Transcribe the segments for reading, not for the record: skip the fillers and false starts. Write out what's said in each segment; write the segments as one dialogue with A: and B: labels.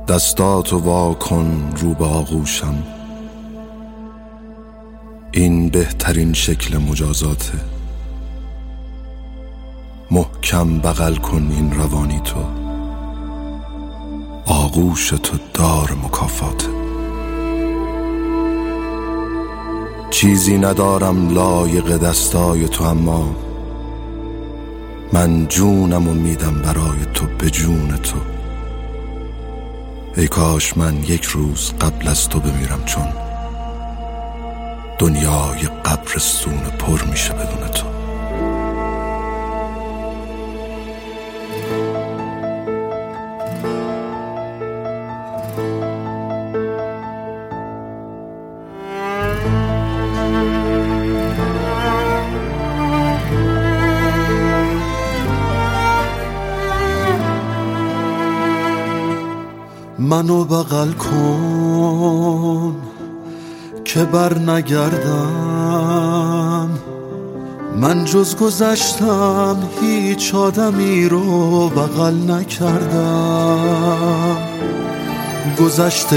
A: دستاتو وا کن رو به آغوشم، این بهترین شکل مجازاته. محکم بغل کن این روانی تو، آغوش تو دار مکافاته. چیزی ندارم لایق دستای تو، اما من جونمو میدم برای تو، به جون تو. ای کاش من یک روز قبل از تو بمیرم، چون دنیای قبرستون پر میشه بدون تو.
B: منو بغل کن که بر نگردم، من جز گذشتم هیچ آدمی رو بغل نکردم. گذشته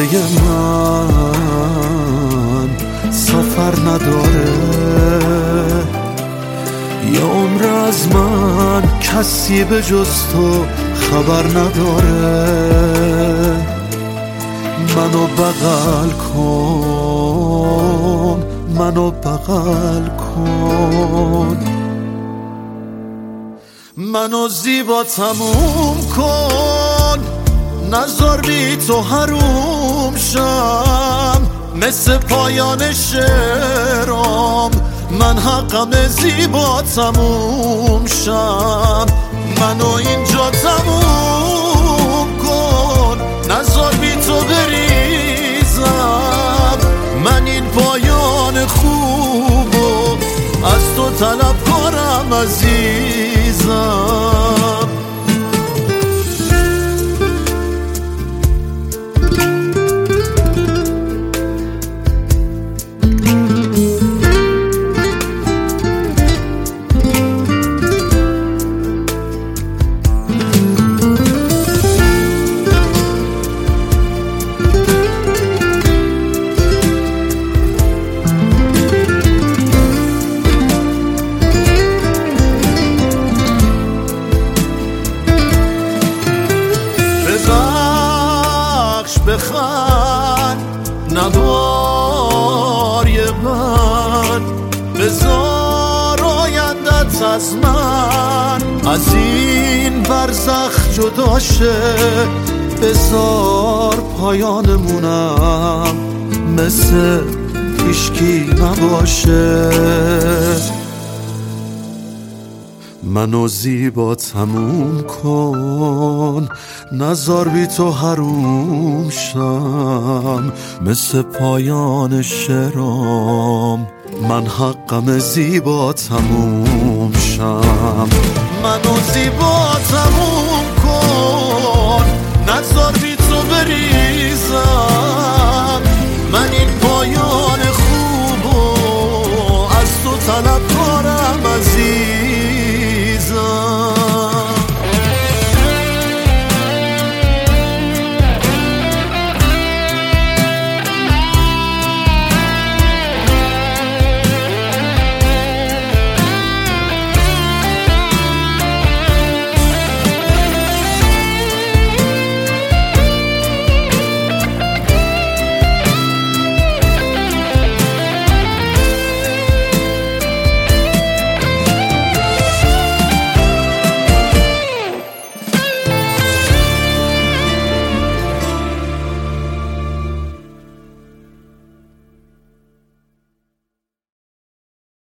B: من سفر نداره، یه عمر از من کسی به جز تو خبر نداره. منو بغل کن، منو بغل کن، منو زیبا تموم کن، نذار بی تو حروم شم. مثل پایان شعرام من حقم زیبا تموم شم. منو اینجا تموم کن، نذار بی تو بریزم. من این پایان خوبو از تو طلب کنم عزیزم. بخند نوار یه من، بذار آیندت از من از این برزخ جدا شه. بذار پایانمونم مثل هیچکی نباشه. منو زیبا تموم کن، نذار بی تو حروم شم. مثل پایان شعرام من حقم زیبا تموم شم. منو زیبا تموم کن، نذار بی